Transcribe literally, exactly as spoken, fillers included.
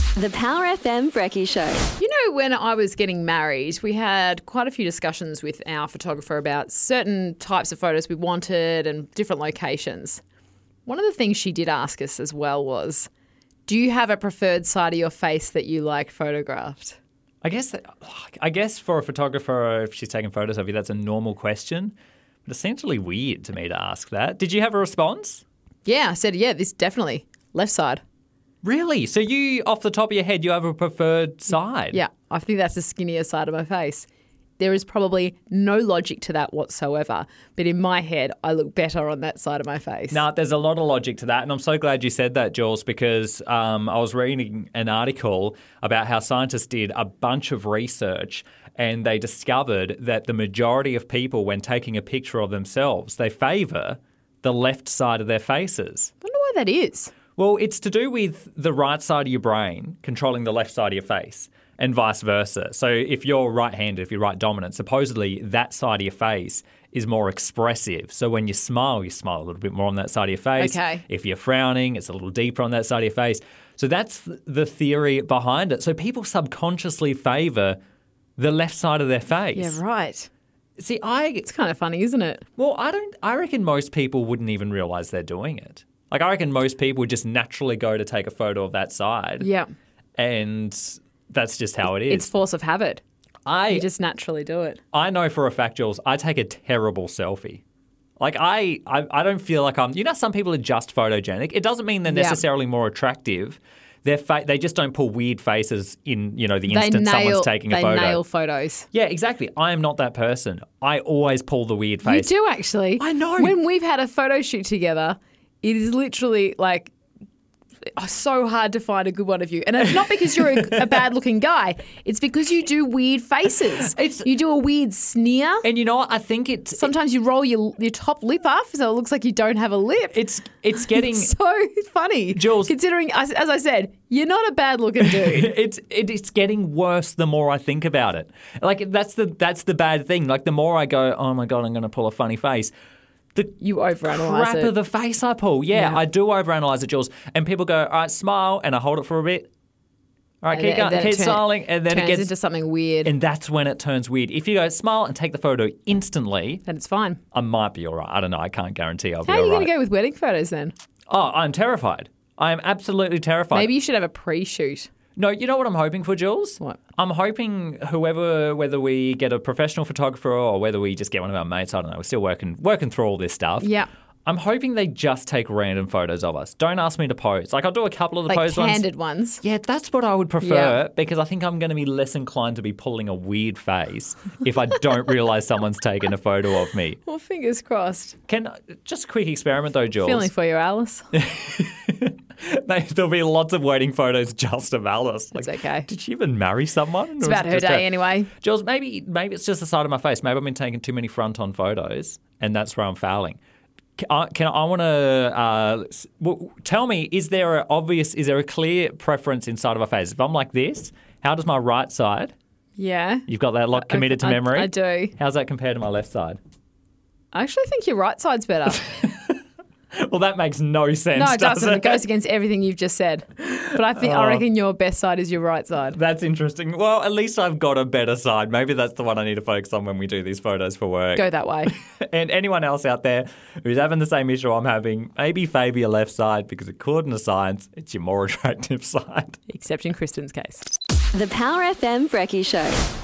The Power F M Brekkie Show. You know, when I was getting married, we had quite a few discussions with our photographer about certain types of photos we wanted and different locations. One of the things she did ask us as well was, do you have a preferred side of your face that you like photographed? I guess that, I guess for a photographer, if she's taking photos of you, that's a normal question. But it's essentially weird to me to ask that. Did you have a response? Yeah, I said, yeah, this definitely. Left side. Really? So you, off the top of your head, you have a preferred side? Yeah, I think that's the skinnier side of my face. There is probably no logic to that whatsoever, but in my head, I look better on that side of my face. No, there's a lot of logic to that, and I'm so glad you said that, Jules, because um, I was reading an article about how scientists did a bunch of research and they discovered that the majority of people, when taking a picture of themselves, they favour the left side of their faces. I wonder why that is. Well, it's to do with the right side of your brain controlling the left side of your face and vice versa. So if you're right-handed, if you're right dominant, supposedly that side of your face is more expressive. So when you smile, you smile a little bit more on that side of your face. Okay. If you're frowning, it's a little deeper on that side of your face. So that's the theory behind it. So people subconsciously favour the left side of their face. Yeah, right. See, I... It's kind of funny, isn't it? Well, I don't... I reckon most people wouldn't even realise they're doing it. Like, I reckon most people would just naturally go to take a photo of that side. Yeah. And that's just how it is. It's force of habit. I You just naturally do it. I know for a fact, Jules, I take a terrible selfie. Like, I, I, I don't feel like I'm... You know, some people are just photogenic. It doesn't mean they're Yeah. necessarily more attractive. They're fa- they just don't pull weird faces in, you know, the They instant nail, someone's taking a they photo. nail photos. Yeah, exactly. I am not that person. I always pull the weird You face. do actually. I know. When we've had a photo shoot together, it is literally like so hard to find a good one of you. And it's not because you're a, a bad looking guy. It's because you do weird faces. It's- you do a weird sneer. And you know what? I think it's... Sometimes you roll your your top lip up so it looks like you don't have a lip. It's, it's getting... It's so funny. Jules- Considering, as, as I said, you're not a bad looking dude. it's it, it's getting worse the more I think about it. Like, that's the that's the bad thing. Like, the more I go, oh my God, I'm going to pull a funny face, the You overanalyze crap it. of the face I pull. Yeah, Yeah. I do overanalyze it, Jules. And people go, all right, smile, and I hold it for a bit. All right, And keep then- going, then it keep turn- smiling, and then turns it gets into something weird. and that's when it turns weird. If you go smile and take the photo instantly, then it's fine. I might be all right. I don't know. I can't guarantee I'll How be are all you right. going to go with wedding photos then? Oh, I'm terrified. I am absolutely terrified. Maybe you should have a pre-shoot. No, you know what I'm hoping for, Jules? What? I'm hoping whoever, whether we get a professional photographer or whether we just get one of our mates, I don't know, we're still working working through all this stuff. Yeah. I'm hoping they just take random photos of us. Don't ask me to pose. Like, I'll do a couple of the Like pose ones. candid ones. Yeah, that's what I would prefer Yeah. because I think I'm going to be less inclined to be pulling a weird face if I don't realise someone's taken a photo of me. Well, fingers crossed. Can just a quick experiment though, Jules. Feeling for you, Alice. There'll be lots of wedding photos just of Alice. It's okay. Did she even marry someone? It's about her day anyway. Jules, maybe maybe it's just the side of my face. Maybe I've been taking too many front-on photos, and that's where I'm fouling. Can I, can I want to uh, s- w- tell me? Is there a obvious? Is there a clear preference inside of my face? If I'm like this, how does my right side? Yeah. You've got that lot committed to I- memory. I do. How's that compared to my left side? I actually think your right side's better. Well, that makes no sense. No, it does doesn't. It goes against everything you've just said. But I think I Oh. reckon your best side is your right side. That's interesting. Well, at least I've got a better side. Maybe that's the one I need to focus on when we do these photos for work. Go that way. And anyone else out there who's having the same issue I'm having, maybe favour your left side because according to science, it's your more attractive side. Except in Kristen's case. The Power F M Brekkie Show.